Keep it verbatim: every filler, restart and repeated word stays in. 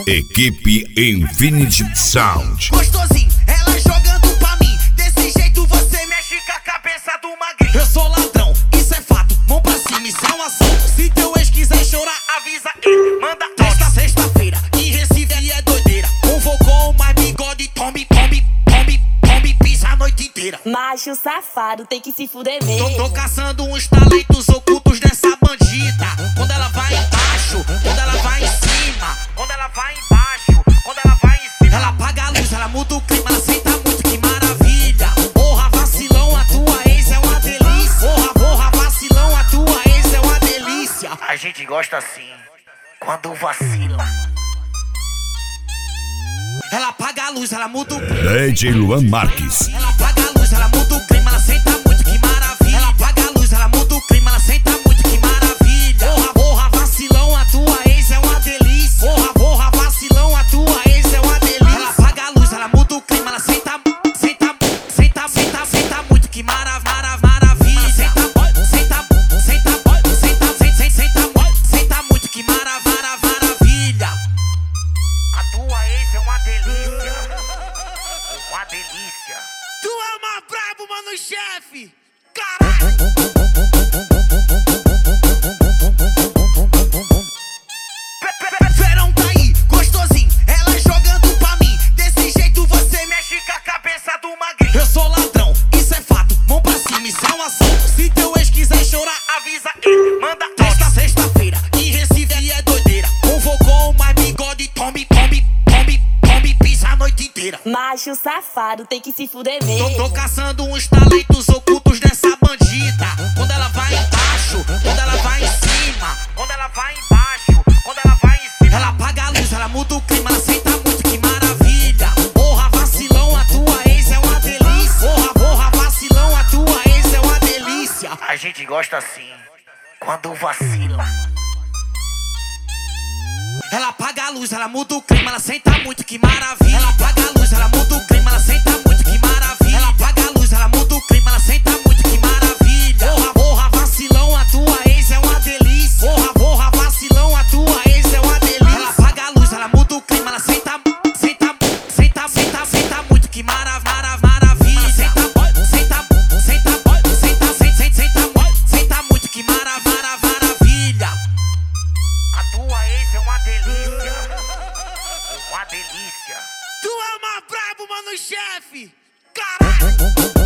Equipe Infinity Sound. Gostosinho, ela jogando pra mim. Desse jeito você mexe com a cabeça do magrinho. Eu sou ladrão, isso é fato. Mão pra cima, isso é um assunto. Se teu ex quiser chorar, avisa ele. Manda esta sexta-feira. Em Recife é doideira. Convocou mais bigode, tome, tome, tome, tome, pisa a noite inteira. Macho safado, tem que se fuder mesmo. Tô, tô caçando uns talentos ocultos dessa bandida. Quando ela vai embaixo, quando ela vai em cima. Quando ela vai embaixo, quando ela vai em cima. Ela apaga a luz, ela muda o clima, ela senta muito, que maravilha. Porra, vacilão, a tua ex é uma delícia. Porra, porra, vacilão, a tua ex é uma delícia. A gente gosta assim, quando vacila. Ela apaga a luz, ela muda o clima. D J Luan Marques. Ela apaga a luz, ela muda o clima, ela senta muito, que maravilha. Ela apaga a luz, ela muda o clima, ela senta muito, que maravilha. Porra, porra, vacilão, a tua ex é uma delícia. Porra, porra, vacilão, a tua ex é uma delícia. Ela apaga a luz, ela muda o clima, ela senta, senta, senta, senta, senta muito, que mara, mara, maravilha. Senta, senta, senta, senta, senta, senta, senta muito, senta muito, que mara, mara, maravilha. A tua ex é uma delícia. Uma delícia. Tu é uma brabo, mano, chefe. Caralho. Verão tá aí, gostosinho, ela jogando pra mim. Desse jeito você mexe com a cabeça do magrinho. Eu sou ladrão, isso é fato. Mão pra cima, isso é um assunto. Se teu ex quiser chorar, avisa ele. Manda esta sexta-feira. Em Recife é doideira. Convocou mais bigode, tome, tome, tome, tome, pisa a noite inteira. Macho safado, tem que se fuder mesmo. Tô, tô caçando uns talentos ocultos dessa bandida. Quando ela vai embaixo, quando ela vai em cima. Quando ela vai embaixo, quando ela vai em cima. Ela apaga a luz, ela muda o clima, ela senta muito, que maravilha. Porra, vacilão, a tua ex é uma delícia. Porra, porra, vacilão, a tua ex é uma delícia. A gente gosta assim, quando vacila. Ela apaga a luz, ela muda o clima, ela senta muito, que maravilha. Ela apaga a luz, ela muda o clima, ela senta muito, que maravilha. Ela apaga a luz, ela muda o clima, ela senta muito, que maravilha. Porra, porra, vacilão, a tua ex é uma delícia. Porra, porra, vacilão, a tua ex é uma delícia. Ela apaga a luz, ela muda o clima, ela senta, senta, senta, senta, senta muito, que mara, mara, maravilha. Senta, senta, senta, senta, senta, senta, senta muito, senta muito, que mara, mara, maravilha. A tua ex é uma delícia. Uma delícia. Tu é uma brabo, mano, chefe. Caralho.